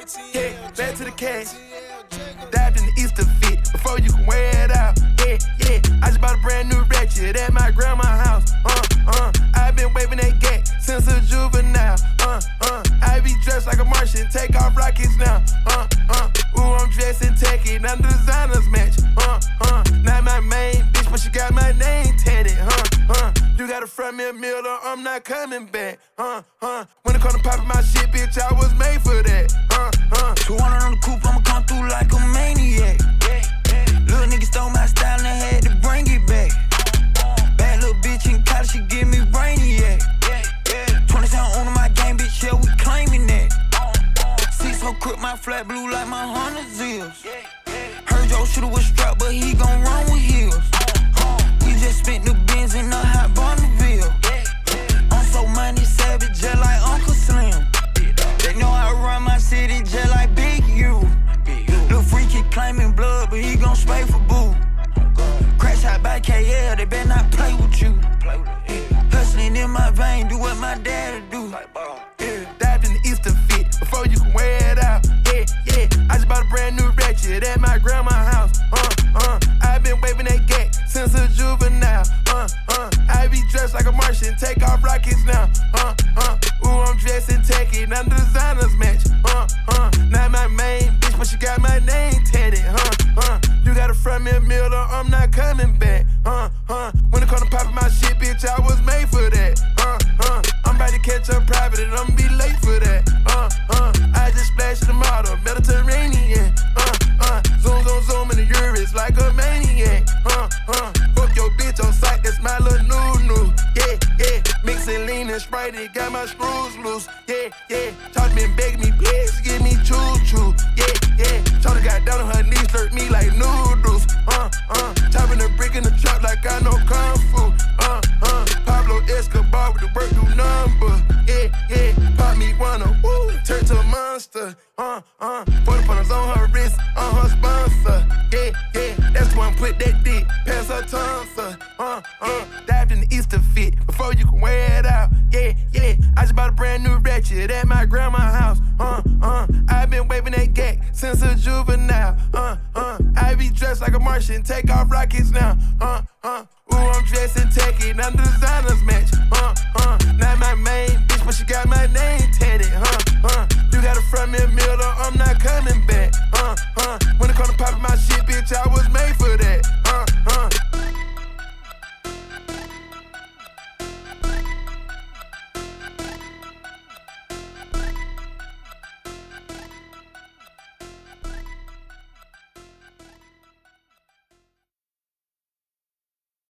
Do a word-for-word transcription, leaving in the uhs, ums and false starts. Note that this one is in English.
Yeah, back to the cash. Dived in the Easter fit before you can wear it out. Yeah, yeah. I just bought a brand new ratchet at my grandma's house. Uh, uh. I've been waving that gat since a juvenile. Uh, uh. I be dressed like a Martian, take off rockets now. Uh, uh. Ooh, I'm dressing tacky, now the designers match. Uh, uh. Not my main bitch, but she got my name tatted. Huh, huh. You gotta front me a meal or I'm not coming back. Uh, uh. When it come to popping my shit, bitch, I was made for that. Uh, uh. two hundred on the coupe, I'ma come through like a maniac. Yeah, yeah. Little nigga stole my style and I had to bring it back. Bad little bitch in college, she give me brainiac. Yeah, yeah. twenty-seven on my game, bitch, yeah, we claiming that. Six hoe crip, my flat blue like my Honda Zills. Heard your shooter was strapped, but he gon' run with heels. We just spent the Benz in a hot Bonneville. I'm so money savage, just like Uncle Slim. They know I run my city just like Big U. Little freaky claiming blood, but he gon' spray for boo. Crash out by K L, they better not play with you. Hustling in my vein, do what my daddy do. Yeah, dived in the Easter fit before you can wear it out. Yeah, yeah. I just bought a brand new ratchet at my grandma's house. Uh, uh. I've been waving that gat since a juvenile. Uh, uh. I be dressed like a Martian, take off rockets now. Uh, uh. Ooh, I'm dressing tacky, now the designers match. Uh, uh. Not my main bitch, but she got my name tatted. Huh, uh. You gotta front me a meal or I'm not coming back. Uh, uh. When it come to popping my shit, bitch, I was made for that. Uh, uh. I'm about to catch up private and I'm be late for that. Uh, uh. I just splashed the model, Mediterranean. Uh, uh. Zoom, zoom, zoom in the Urus like a maniac. Uh, uh. Fuck your bitch on sight, that's my little new-new. Yeah, yeah. Mixing lean and Sprite, it got my screws loose. Yeah, yeah. Talk to me and beg me, please give me choo-choo. Yeah, yeah. Charlie got down on her knees, slurp me like noodles. Uh, uh. Chopping a brick in the trap like I know Kung Fu. Uh, uh. Pablo Escobar with the work do number. Yeah, yeah. Pop me one, a woo, turn to a monster. Uh, uh. forty pointers on her wrist, on her sponsor. Yeah, yeah. That's the one put that dick past her tonsil. Uh, uh. Dived in the Easter fit before you can wear it out. Yeah, yeah. I just bought a brand new ratchet at my grandma's house. Uh, uh. I've been waving that gat since a juvenile. Uh, uh. I be dressed like a Martian, take off rockets now. Uh, uh. Ooh, I'm dressing tacky, now the designers match. Uh, uh. Not my main bitch, but she got my name tatted. Huh, uh. You gotta front me a meal or I'm not coming back. Uh, uh. When it come to popping my shit, bitch, I was made for